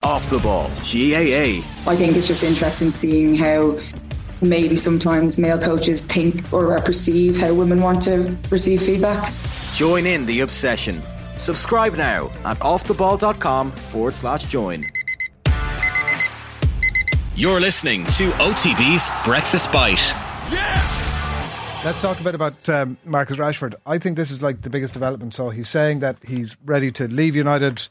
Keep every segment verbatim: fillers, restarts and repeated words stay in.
Off the Ball, G A A. I think it's just interesting seeing how maybe sometimes male coaches think or perceive how women want to receive feedback. Join in the obsession. Subscribe now at offtheball.com forward slash join. You're listening to O T B's Breakfast Bite. Yeah! Let's talk a bit about um, Marcus Rashford. I think this is like the biggest development. So he's saying that he's ready to leave United.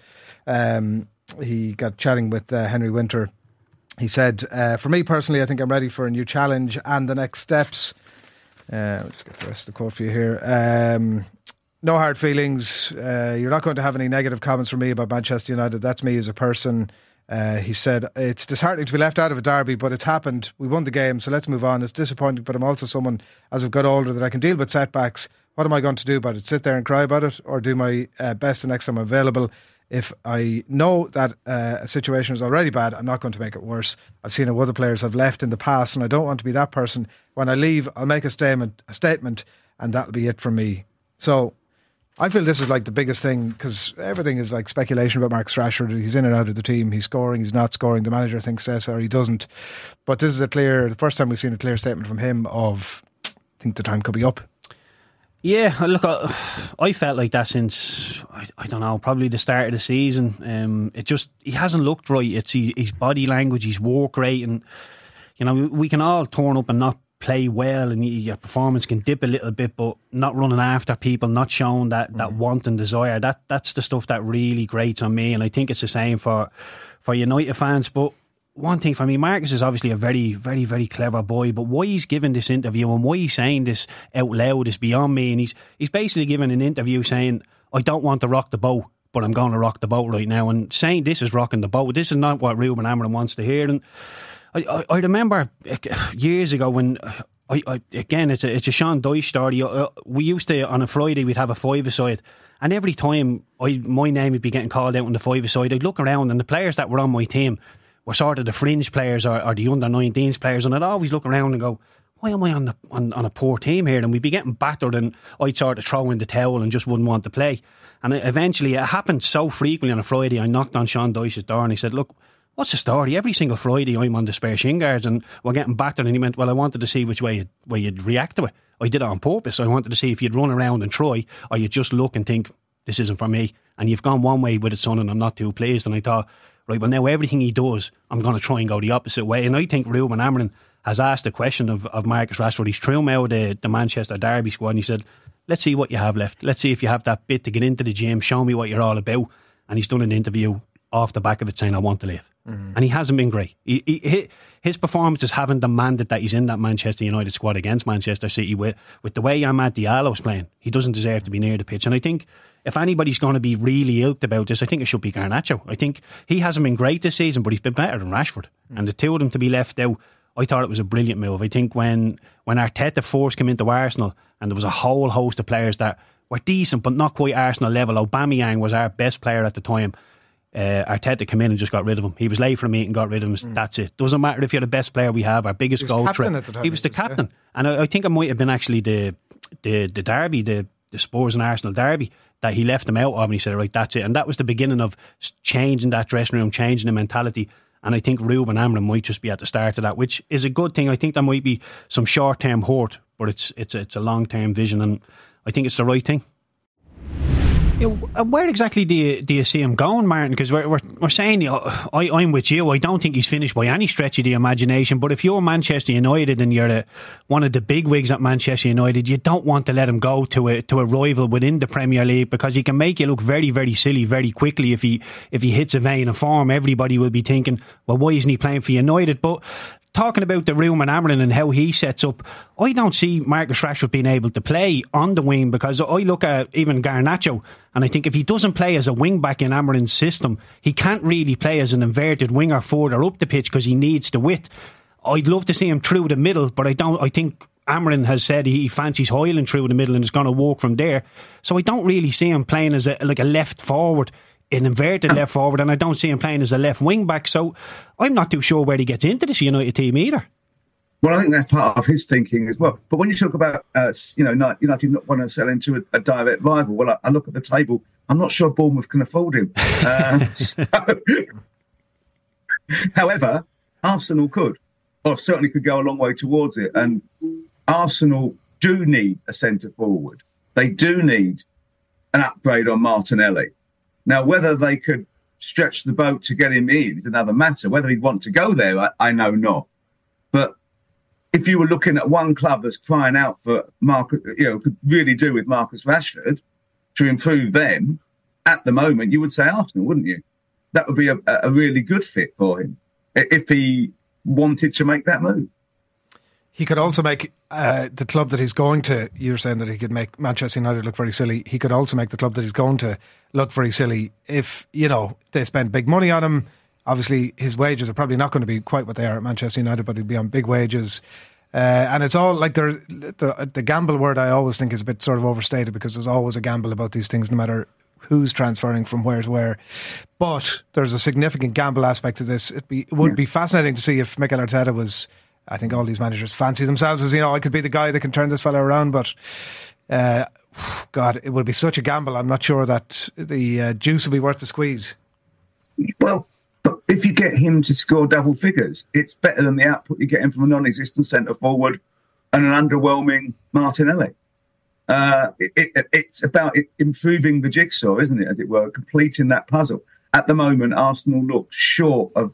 Um, he got chatting with uh, Henry Winter. He said, uh, for me personally, I think I'm ready for a new challenge and the next steps. Uh, I'll just get the rest of the quote for you here. Um, no hard feelings. Uh, you're not going to have any negative comments from me about Manchester United. That's me as a person. Uh, he said, it's disheartening to be left out of a derby, but it's happened. We won the game, so let's move on. It's disappointing, but I'm also someone, as I've got older, that I can deal with setbacks. What am I going to do about it? Sit there and cry about it, or do my uh, best the next time I'm available? If I know that uh, a situation is already bad, I'm not going to make it worse. I've seen how other players have left in the past, and I don't want to be that person. When I leave, I'll make a statement, a statement, and that'll be it from me. So I feel this is like the biggest thing, because everything is like speculation about Marcus Rashford. He's in and out of the team. He's scoring, he's not scoring. The manager thinks says or he doesn't. But this is a clear, the first time we've seen a clear statement from him of, I think the time could be up. Yeah, look, I, I felt like that since, I, I don't know, probably the start of the season. Um, it just, he hasn't looked right. It's his, his body language, his work rate, and, you know, we can all turn up and not play well, and your performance can dip a little bit, but not running after people, not showing that, that mm. want and desire, that that's the stuff that really grates on me. And I think it's the same for for United fans. But one thing for me, Marcus is obviously a very very very clever boy, but why he's giving this interview and why he's saying this out loud is beyond me. And he's he's basically giving an interview saying, I don't want to rock the boat, but I'm going to rock the boat right now, and saying this is rocking the boat. This is not what Ruben Amorim wants to hear. And I, I, I remember years ago when I, I again it's a it's a Sean Dyche story. We used to, on a Friday, we'd have a five-a-side, and every time I my name would be getting called out on the five-a-side, I'd look around and the players that were on my team were sort of the fringe players or, or the under nineteens players, and I'd always look around and go, why am I on the on, on a poor team here? And we'd be getting battered, and I'd sort of throw in the towel and just wouldn't want to play. And eventually it happened so frequently on a Friday, I knocked on Sean Dyche's door and he said, look, what's the story? Every single Friday I'm on the spare shin guards and we're getting battered. And he went, well, I wanted to see which way you'd, way you'd react to it. I did it on purpose. I wanted to see if you'd run around and try, or you'd just look and think, this isn't for me. And you've gone one way with it, son, and I'm not too pleased. And I thought, right, well, now everything he does, I'm going to try and go the opposite way. And I think Ruben Amorim has asked the question of, of Marcus Rashford. He's threw him out of the, the Manchester Derby squad and he said, let's see what you have left. Let's see if you have that bit to get into the gym. Show me what you're all about. And he's done an interview off the back of it saying, I want to leave. Mm-hmm. And he hasn't been great. He, he, his performances haven't demanded that he's in that Manchester United squad against Manchester City. With, with the way Amad Diallo's playing, he doesn't deserve to be near the pitch. And I think if anybody's going to be really ilked about this, I think it should be Garnacho. I think he hasn't been great this season, but he's been better than Rashford. Mm-hmm. And the two of them to be left out, I thought it was a brilliant move. I think when, when Arteta first came into Arsenal, and there was a whole host of players that were decent but not quite Arsenal level. Aubameyang was our best player at the time. Uh, Arteta came in and just got rid of him. He was late for a meeting, got rid of him. Mm. That's it. Doesn't matter if you're the best player we have, our biggest goal threat. He was the captain, yeah. And I, I think it might have been actually the the, the derby, the, the Spurs and Arsenal derby, that he left him out of, and he said, right, that's it. And that was the beginning of changing that dressing room, changing the mentality. And I think Ruben Amorim might just be at the start of that, which is a good thing. I think there might be some short term hurt, but it's it's it's a long term vision, and I think it's the right thing. You know, where exactly do you do you see him going, Martin? Because we're, we're we're saying, you know, I I'm with you. I don't think he's finished by any stretch of the imagination. But if you're Manchester United and you're a, one of the big wigs at Manchester United, you don't want to let him go to a to a rival within the Premier League, because he can make you look very very silly very quickly if he if he hits a vein of form. Everybody will be thinking, well, why isn't he playing for United? But talking about the Ruben Amorim and how he sets up, I don't see Marcus Rashford being able to play on the wing, because I look at even Garnacho and I think if he doesn't play as a wing back in Amorim's system, he can't really play as an inverted winger further up the pitch because he needs the width. I'd love to see him through the middle, but I don't. I think Amorim has said he fancies Hoyland through the middle and is going to walk from there. So I don't really see him playing as a, like a left forward, an inverted left forward, and I don't see him playing as a left wing back. So I'm not too sure where he gets into this United team either. Well, I think that's part of his thinking as well. But when you talk about, uh, you know, not, United not want to sell into a, a direct rival, well, I, I look at the table. I'm not sure Bournemouth can afford him. Uh, so, However, Arsenal could, or certainly could go a long way towards it. And Arsenal do need a centre forward. They do need an upgrade on Martinelli. Now, whether they could stretch the boat to get him in is another matter. Whether he'd want to go there, I, I know not. But if you were looking at one club that's crying out for Marcus, you know, could really do with Marcus Rashford to improve them, at the moment, you would say Arsenal, wouldn't you? That would be a, a really good fit for him if he wanted to make that move. He could also make uh, the club that he's going to, you're saying that he could make Manchester United look very silly. He could also make the club that he's going to look very silly if, you know, they spend big money on him. Obviously, his wages are probably not going to be quite what they are at Manchester United, but he'd be on big wages. Uh, and it's all like there's the, the gamble word I always think is a bit sort of overstated, because there's always a gamble about these things, no matter who's transferring from where to where. But there's a significant gamble aspect to this. It'd be, it would yeah. be fascinating to see if Mikel Arteta was, I think all these managers fancy themselves as, you know, I could be the guy that can turn this fella around, but uh, God, it would be such a gamble. I'm not sure that the uh, juice would be worth the squeeze. Well, but if you get him to score double figures, it's better than the output you're getting from a non-existent centre forward and an underwhelming Martinelli. Uh, it, it, it's about it improving the jigsaw, isn't it, as it were, completing that puzzle. At the moment, Arsenal look short of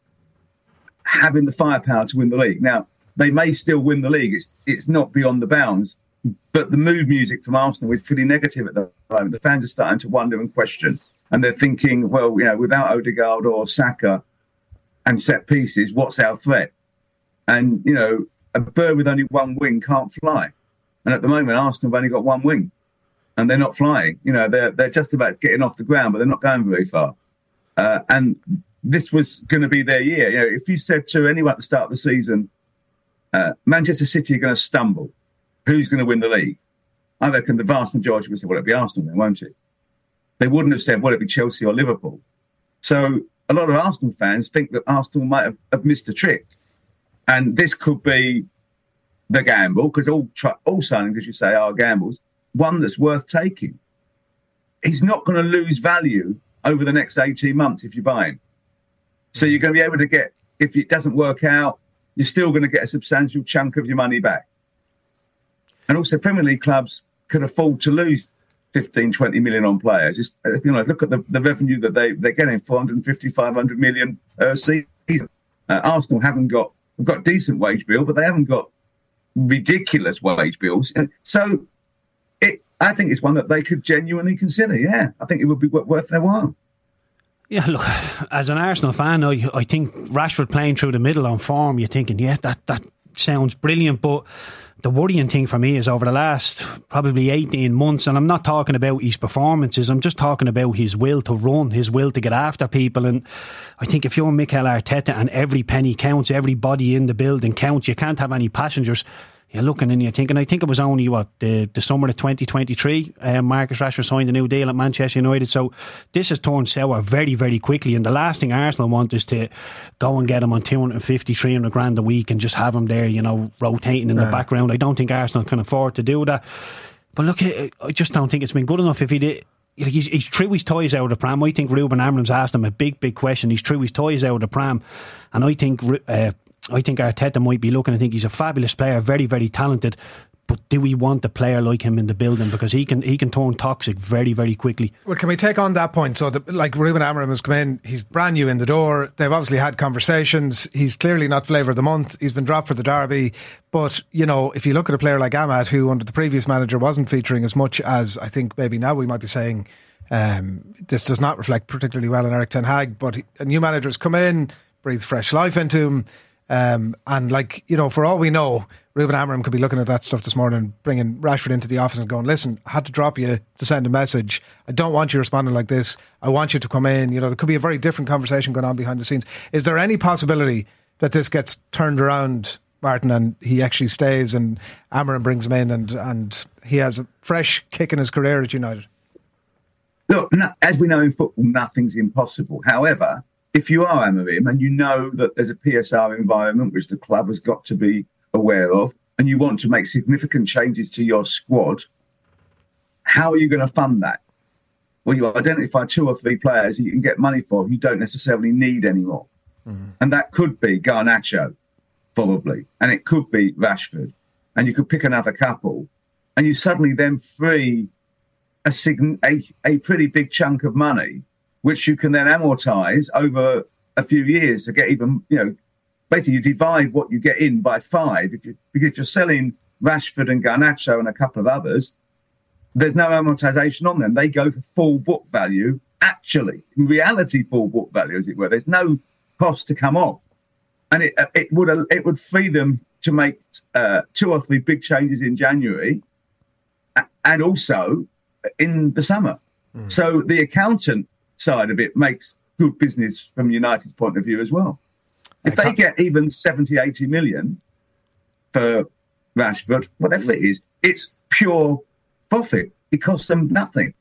having the firepower to win the league. Now, they may still win the league. It's it's not beyond the bounds. But the mood music from Arsenal is pretty negative at the moment. The fans are starting to wonder and question. And they're thinking, well, you know, without Odegaard or Saka and set pieces, what's our threat? And, you know, a bird with only one wing can't fly. And at the moment, Arsenal have only got one wing. And they're not flying. You know, they're, they're just about getting off the ground, but they're not going very far. Uh, and this was going to be their year. You know, if you said to anyone at the start of the season, uh, Manchester City are going to stumble, who's going to win the league? I reckon the vast majority would say, well, it'll be Arsenal then, won't it? They wouldn't have said, well, it'll be Chelsea or Liverpool. So a lot of Arsenal fans think that Arsenal might have, have missed a trick. And this could be the gamble, because all, all signings, as you say, are gambles, one that's worth taking. He's not going to lose value over the next eighteen months if you buy him. So you're going to be able to get, if it doesn't work out, you're still going to get a substantial chunk of your money back. And also Premier League clubs can afford to lose fifteen, twenty million on players. Just, you know, look at the, the revenue that they, they're getting, four hundred fifty, five hundred million a season. Uh, Arsenal haven't got, have got decent wage bill, but they haven't got ridiculous wage bills. And so it, I think it's one that they could genuinely consider. Yeah, I think it would be worth their while. Yeah, look, as an Arsenal fan, I, I think Rashford playing through the middle on form, you're thinking, yeah, that, that sounds brilliant, but the worrying thing for me is over the last probably eighteen months, and I'm not talking about his performances, I'm just talking about his will to run, his will to get after people. And I think if you're Mikel Arteta and every penny counts, every body in the building counts, you can't have any passengers. You're looking and you're thinking, I think it was only, what, the, the summer of twenty twenty-three, uh, Marcus Rashford signed a new deal at Manchester United. So this has turned sour very, very quickly. And the last thing Arsenal want is to go and get him on two hundred fifty, three hundred grand a week and just have him there, you know, rotating in yeah. the background. I don't think Arsenal can afford to do that. But look, I just don't think it's been good enough if he did. He's, he's threw his toys out of the pram. I think Ruben Amorim's asked him a big, big question. He's threw his toys out of the pram. And I think... Uh, I think Arteta might be looking. I think he's a fabulous player, very, very talented. But do we want a player like him in the building? Because he can he can turn toxic very, very quickly. Well, can we take on that point? So, the, like Ruben Amorim has come in, he's brand new in the door. They've obviously had conversations. He's clearly not flavour of the month. He's been dropped for the derby. But, you know, if you look at a player like Ahmad, who under the previous manager wasn't featuring as much as I think maybe now we might be saying, um, this does not reflect particularly well on Erik ten Hag. But a new manager has come in, breathed fresh life into him. Um, and like, you know, for all we know, Ruben Amorim could be looking at that stuff this morning, bringing Rashford into the office and going, listen, I had to drop you to send a message. I don't want you responding like this. I want you to come in. You know, there could be a very different conversation going on behind the scenes. Is there any possibility that this gets turned around, Martin, and he actually stays and Amorim brings him in and, and he has a fresh kick in his career at United? Look, no, as we know in football, nothing's impossible. However, if you are Amorim and you know that there's a P S R environment which the club has got to be aware of, and you want to make significant changes to your squad, how are you going to fund that? Well, you identify two or three players you can get money for you don't necessarily need anymore. Mm. And that could be Garnacho, probably. And it could be Rashford. And you could pick another couple. And you suddenly then free a, sign- a, a pretty big chunk of money, which you can then amortise over a few years to get even, you know, basically you divide what you get in by five. If you, because if you're selling Rashford and Garnacho and a couple of others, there's no amortization on them. They go for full book value, actually, in reality, full book value, as it were. There's no cost to come off. And it it would it would free them to make uh, two or three big changes in January and also in the summer. Mm. So the accountant side of it makes good business from United's point of view as well. If they get even seventy, eighty million for Rashford, whatever it is, it's pure profit. It costs them nothing.